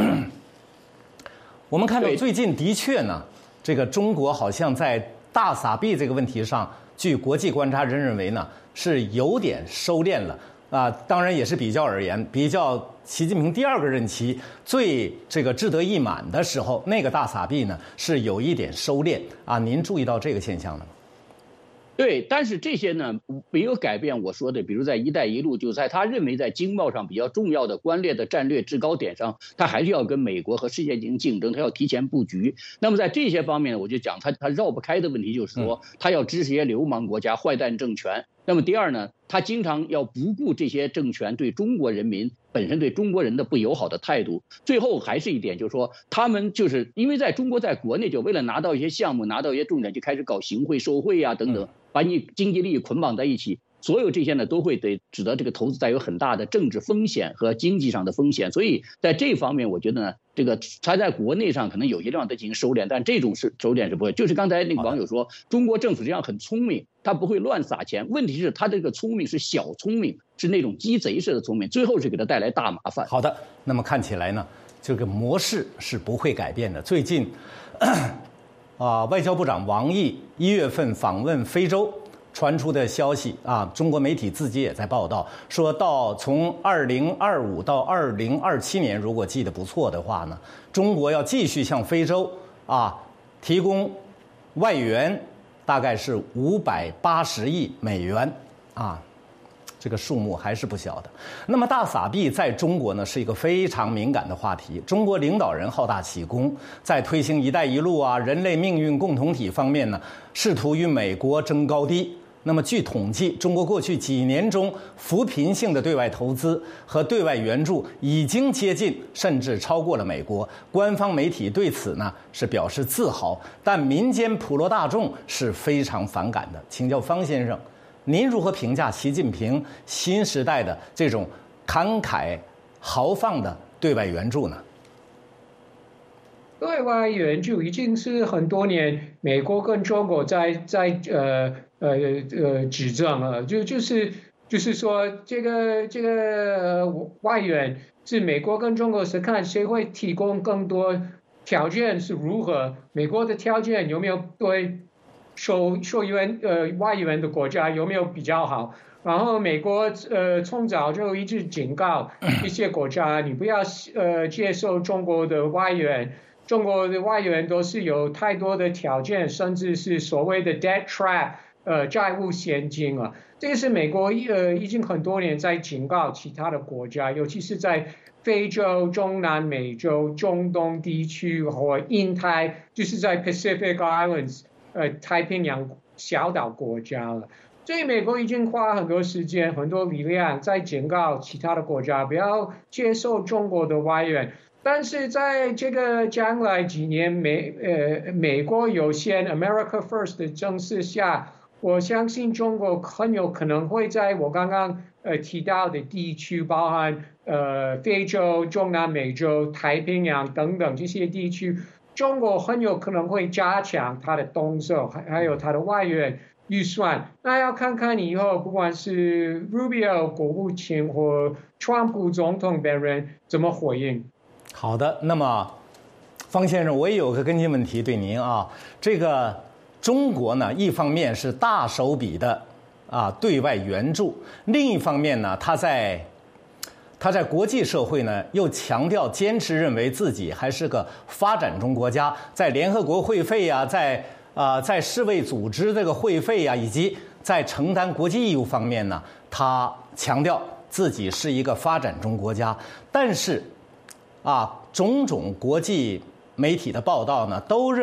我们看到最近的确呢，这个中国好像在大撒币这个问题上，据国际观察人认为呢，是有点收敛了当然也是比较而言，比较习近平第二个任期最这个志得意满的时候，那个大撒币呢是有一点收敛您注意到这个现象了吗？ 对，但是这些呢没有改变我说的，比如在“一带一路”，就在他认为在经贸上比较重要的关列的战略制高点上，他还是要跟美国和世界进行竞争，他要提前布局。那么在这些方面，我就讲他绕不开的问题就是说，他要支持一些流氓国家、坏蛋政权。那么第二呢，他经常要不顾这些政权对中国人民本身对中国人的不友好的态度。最后还是一点，就是说他们就是因为在中国在国内就为了拿到一些项目、拿到一些重点，就开始搞行贿、受贿等等，把你经济利益捆绑在一起。所有这些呢，都会使得这个投资带有很大的政治风险和经济上的风险。所以在这方面，我觉得呢，这个他在国内上可能有些地方在进行收敛，但这种收敛是不会。就是刚才那个网友说，中国政府实际上很聪明，他不会乱撒钱。问题是他这个聪明是小聪明，是那种鸡贼式的聪明，最后是给他带来大麻烦。 好的，那么看起来呢，这个模式是不会改变的。最近，外交部长王毅1月份访问非洲。传出的消息中国媒体自己也在报道，说从2025到2027年，如果记得不错的话呢，中国要继续向非洲提供外援，大概是580亿美元这个数目还是不小的。那么大撒币在中国呢是一个非常敏感的话题。中国领导人好大喜功，在推行“一带一路”啊、人类命运共同体方面呢，试图与美国争高低。那么据统计，中国过去几年中扶贫性的对外投资和对外援助已经接近甚至超过了美国。官方媒体对此呢是表示自豪，但民间普罗大众是非常反感的。请教方先生，您如何评价习近平新时代的这种慷慨豪放的对外援助呢？ 对外援助已经是很多年美国跟中国在指证了，就是说这个外援是美国跟中国是看谁会提供更多条件是如何，美国的条件有没有对受援外援的国家有没有比较好。然后美国从早就一直警告一些国家，你不要接受中国的外援。中国的外援都是有太多的条件，甚至是所谓的 debt trap， 债务陷阱啊。这个是美国已经很多年在警告其他的国家，尤其是在非洲、中南美洲、中东地区和印太，就是在 Pacific Islands， 太平洋小岛国家了。所以美国已经花很多时间、很多力量在警告其他的国家不要接受中国的外援。但是在这个将来几年，美国优先 America First 的政策下，我相信中国很有可能会在我刚刚提到的地区，包含非洲、中南美洲、太平洋等等这些地区，中国很有可能会加强它的动作，还有它的外援预算。那要看看以后不管是 Rubio 国务卿或 Trump 总统本人怎么回应。 好的，那么方先生，我也有个跟进问题对您啊。这个中国呢，一方面是大手笔的对外援助，另一方面呢，他在国际社会呢又强调坚持认为自己还是个发展中国家，在联合国会费啊，在世卫组织这个会费啊，以及在承担国际义务方面呢，他强调自己是一个发展中国家，但是种种国际媒体的报道呢，都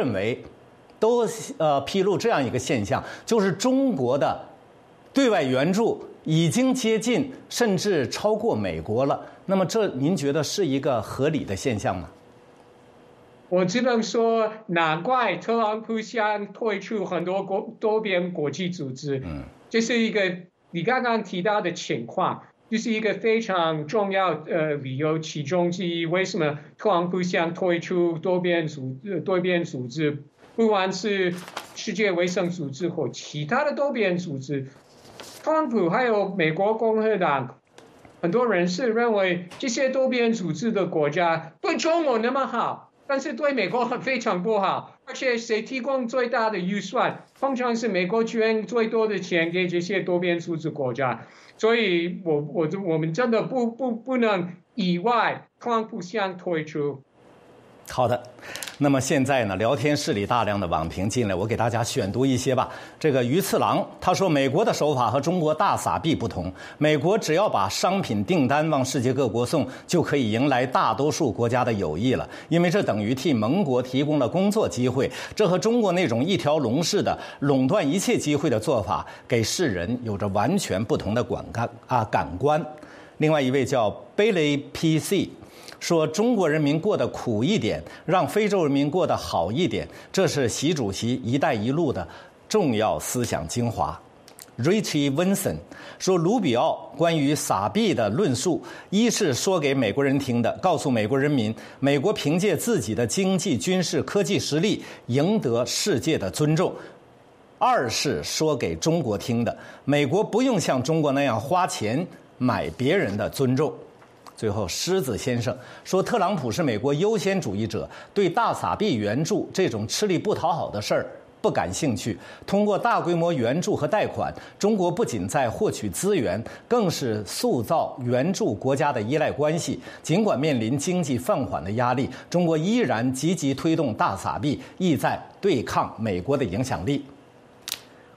披露这样一个现象，就是中国的对外援助已经接近甚至超过美国了。那么这您觉得是一个合理的现象吗？ 我只能说，难怪特朗普想退出很多多边国际组织。这是一个你刚刚提到的情况。就是一个非常重要理由，其中之一，为什么特朗普想退出多边组织，不管是世界卫生组织或其他的多边组织，特朗普还有美国共和党很多人士认为，这些多边组织的国家对中国那么好，但是对美国非常不好，而且谁提供最大的预算，通常是美国捐最多的钱给这些多边组织国家。所以我们真的不能意外特朗普想退出。 好的，那么现在呢，聊天室里大量的网评进来，我给大家选读一些吧。这个鱼次郎他说，美国的手法和中国大撒币不同，美国只要把商品订单往世界各国送，就可以迎来大多数国家的友谊了，因为这等于替盟国提供了工作机会。这和中国那种一条龙式的垄断一切机会的做法，给世人有着完全不同的感官。另外一位叫 Bailey PC。说中国人民过得苦一点，让非洲人民过得好一点，这是习主席“一带一路”的重要思想精华。Richie Wilson 说，卢比奥关于撒币的论述，一是说给美国人听的，告诉美国人民，美国凭借自己的经济、军事、科技实力赢得世界的尊重；二是说给中国听的，美国不用像中国那样花钱买别人的尊重。最后，狮子先生说，特朗普是美国优先主义者，对大撒币援助这种吃力不讨好的事儿不感兴趣。通过大规模援助和贷款，中国不仅在获取资源，更是塑造援助国家的依赖关系。尽管面临经济放缓的压力，中国依然积极推动大撒币，意在对抗美国的影响力。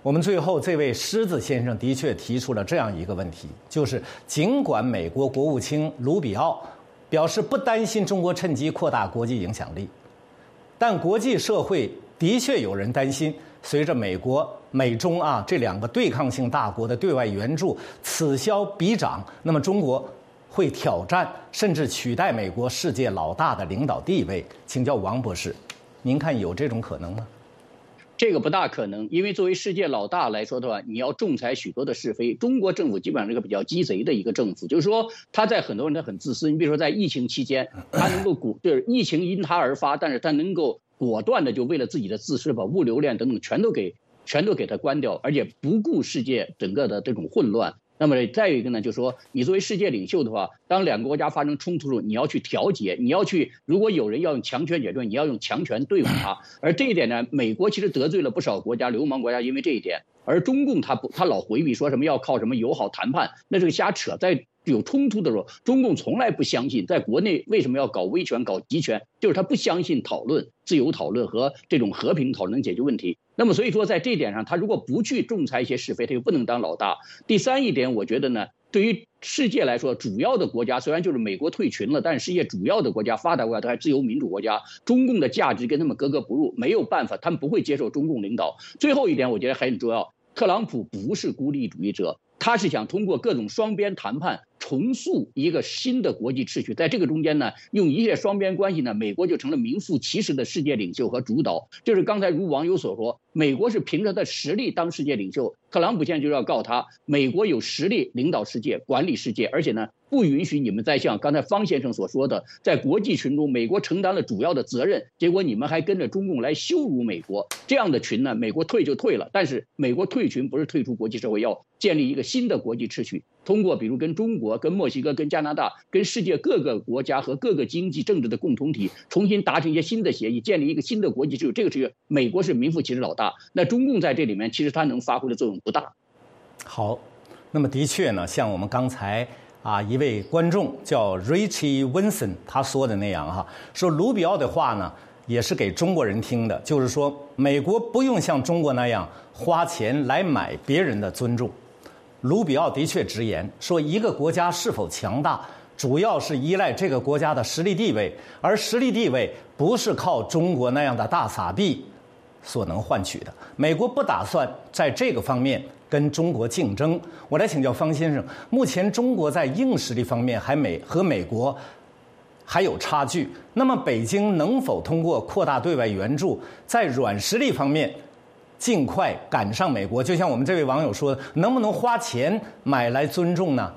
我们最后这位狮子先生的确提出了这样一个问题，就是尽管美国国务卿卢比奥表示不担心中国趁机扩大国际影响力，但国际社会的确有人担心，随着美国、美中这两个对抗性大国的对外援助此消彼长，那么中国会挑战甚至取代美国世界老大的领导地位。请教王博士，您看有这种可能吗？ 这个不大可能，因为作为世界老大来说的话，你要仲裁许多的是非。中国政府基本上是个比较鸡贼的一个政府，就是说他在很多人他很自私。你比如说在疫情期间，他能够就是疫情因他而发，但是他能够果断的就为了自己的自私把物流链等等全都给他关掉，而且不顾世界整个的这种混乱。那么再有一个呢，就是说你作为世界领袖的话，当两个国家发生冲突的时候，你要去调节，你要去，如果有人要用强权解决，你要用强权对付他。而这一点呢，美国其实得罪了不少国家，流氓国家，因为这一点。而中共他老回避，说什么要靠什么友好谈判，那是个瞎扯。在有冲突的时候，中共从来不相信，在国内为什么要搞威权、搞集权，就是他不相信讨论、自由讨论和这种和平讨论能解决问题。那么所以说，在这一点上，他如果不去仲裁一些是非，他就不能当老大。第三一点，我觉得呢，对于世界来说，主要的国家虽然就是美国退群了，但是世界主要的国家、发达国家都还自由民主国家，中共的价值跟他们格格不入，没有办法，他们不会接受中共领导。最后一点，我觉得很重要，特朗普不是孤立主义者，他是想通过各种双边谈判重塑一个新的国际秩序。在这个中间呢，用一切双边关系呢，美国就成了名副其实的世界领袖和主导。就是刚才如网友所说，美国是凭着他实力当世界领袖，特朗普现在就要告他，美国有实力领导世界、管理世界，而且呢，不允许你们再像刚才方先生所说的，在国际群中，美国承担了主要的责任，结果你们还跟着中共来羞辱美国。这样的群呢，美国退就退了，但是美国退群不是退出国际社会，要建立一个新的国际秩序，通过比如跟中国、跟墨西哥、跟加拿大、跟世界各个国家和各个经济政治的共同体，重新达成一些新的协议，建立一个新的国际秩序。这个是美国是名副其实老大，那中共在这里面其实它能发挥的作用不大。 好，那么的确呢，像我们刚才一位观众叫 Richie Wilson 他说的那样说卢比奥的话呢也是给中国人听的，就是说美国不用像中国那样花钱来买别人的尊重。卢比奥的确直言说，一个国家是否强大，主要是依赖这个国家的实力地位，而实力地位不是靠中国那样的大撒币所能换取的。美国不打算在这个方面跟中国竞争。我来请教方先生，目前中国在硬实力方面和美国还有差距，那么北京能否通过扩大对外援助，在软实力方面尽快赶上美国？就像我们这位网友说，能不能花钱买来尊重呢？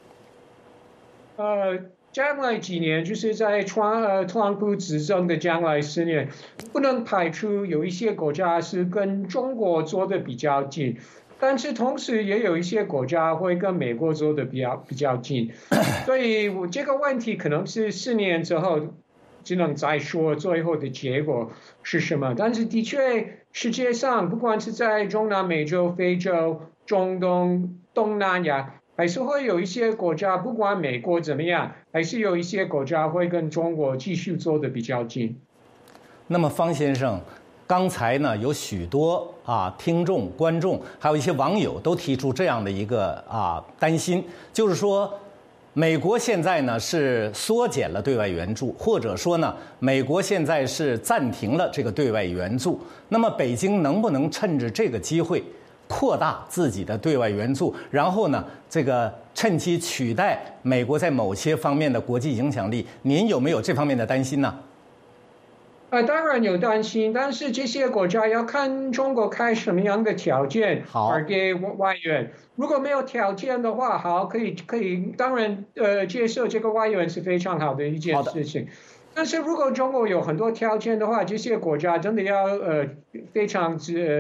将来几年，就是在特朗普执政的将来10年，不能排除有一些国家是跟中国坐得比较近，但是同时也有一些国家会跟美国坐得比较近，所以我这个问题可能是4年之后只能再说最后的结果是什么。但是的确，世界上不管是在中南美洲、非洲、中东、东南亚，还是会有一些国家，不管美国怎么样，还是有一些国家会跟中国继续坐得比较近。 那么方先生，刚才呢有许多听众、观众，还有一些网友都提出这样的一个担心，就是说美国现在呢是缩减了对外援助，或者说呢美国现在是暂停了这个对外援助，那么北京能不能趁着这个机会扩大自己的对外援助，然后呢这个趁机取代美国在某些方面的国际影响力？您有没有这方面的担心呢？ 当然有担心，但是这些国家要看中国开什么样的条件而给外援。如果没有条件的话，好，可以，当然接受这个外援是非常好的一件事情。但是如果中国有很多条件的话，这些国家真的要非常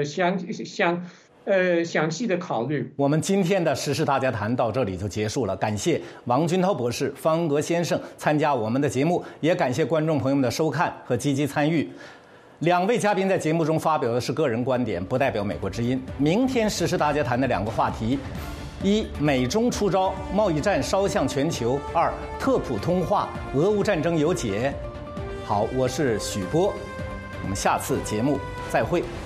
详细的考虑。我们今天的时事大家谈到这里就结束了，感谢王军涛博士、方恩格先生参加我们的节目，也感谢观众朋友们的收看和积极参与。2位嘉宾在节目中发表的是个人观点，不代表美国之音。明天时事大家谈的2个话题：1. 美中出招，贸易战烧向全球；2. 特普通话，俄乌战争有解。好，我是许波，我们下次节目再会。